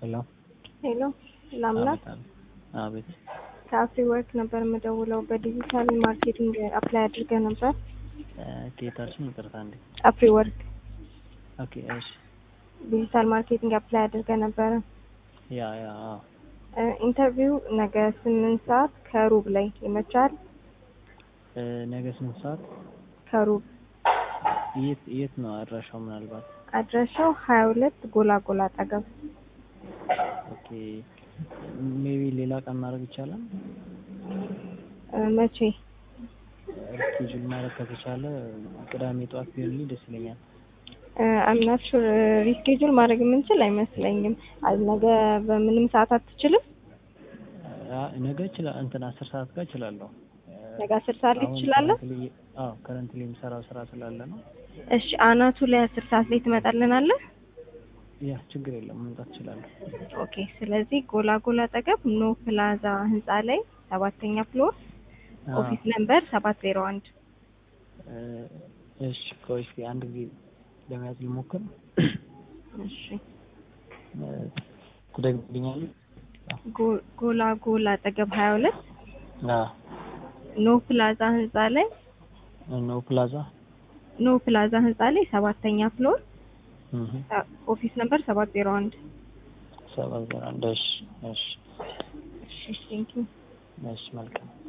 ሄሎ ሄሎ ላምናት አቤት ከአፍሪ ወርክ ነበር የምደውለው። በዲጂታል ማርኬቲንግ አፕላይ አድርገህ ነበር። ከየታችን ይቅርታ እንዴ? አፍሪ ወርክ ኦኬ እሺ። ዲጂታል ማርኬቲንግ አፕላይ አድርገህ ነበረ። ያ ኢንተርቪው ነገ 8 ሰዓት ከሩብ ላይ ይመቻል? ነገ 8 ሰዓት ከሩብ። የት ነው አድራሻው? ምናልባት አድራሻው 22 ጎላጎላ አጠገብ። ኦኬ ሜቢ ሌላ ቀን ማድረግ ይቻላል? መቼ? ስኬጁል ማድረግ ከተቻለ ቅዳሜ ጠዋት ቢሆንልኝ ደስ ይለኛል። አምናት ሹር ሪስኬጁል ማድረግ የምንችል አይመስለኝም። ነገ በምንም ሰዓት አትችልም? ነገ ይችላል 10 ሰዓት ጋር እችላለሁ። ነገ 10 ሰዓት ላይ ትችላለህ? ከረንትሊ የምሰራው ስራ ስላለ ነው። እሺ አናቱ ላይ 10 ሰዓት ላይ ትመጣልናለህ? ያ ችግር የለም መምጣት እችላለሁ። ኦኬ ስለዚህ ጎላጎላ አጠገብ ኖ ፕላዛ ህንጻ ላይ 7ኛ ፍሎር ኦፊስ ነምበር 701። እሺ ቆይ አንድ ጊዜ ለመያዝ ልሞክር። እሺ ትደግምልኛለህ? ጎላጎላ አጠገብ 22 ኖ ፕላዛ ህንጻ ላይ ኖ ፕላዛ ህንጻ ላይ 7ኛ ፍሎር ኦፊስ ነምበር 701። እሺ እሺ ቴንክ ዩ። እሺ መልካም